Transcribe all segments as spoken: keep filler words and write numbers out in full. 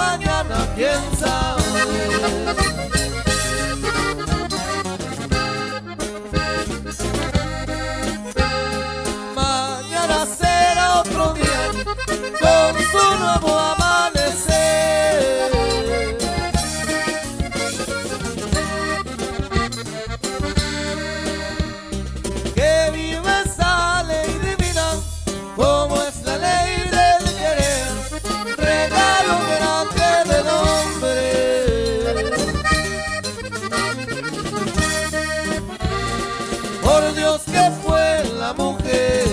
mañana, quién sabe. Mañana será otro día con su nuevo amanecer. Que vive esa ley divina, como es la ley del querer, regalo grande del hombre. Por Dios que fue la mujer.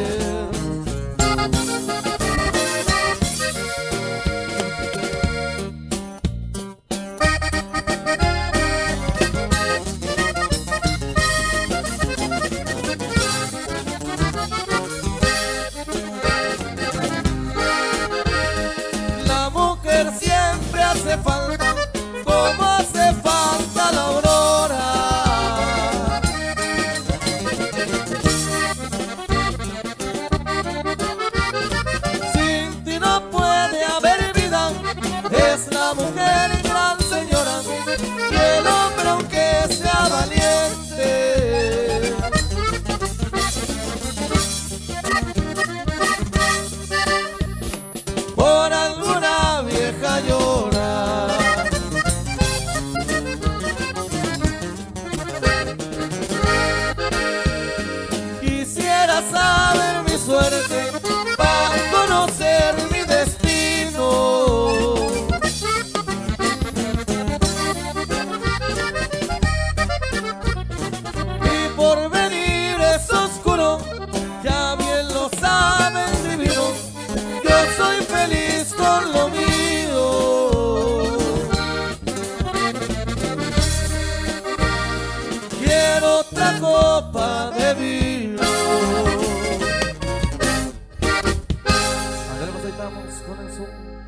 La mujer siempre hace falta, como hace falta la aurora. Sin ti no puede haber vida, es la mujer gran señora, y el hombre aunque sea valiente. Por alguna vieja llora. Quisiera saber mi suerte para conocer mi destino. Mi porvenir es oscuro, ya bien lo saben divino. Yo soy feliz con lo mío. Quiero otra copa de vino. Andrés, ahí estamos con el zoom.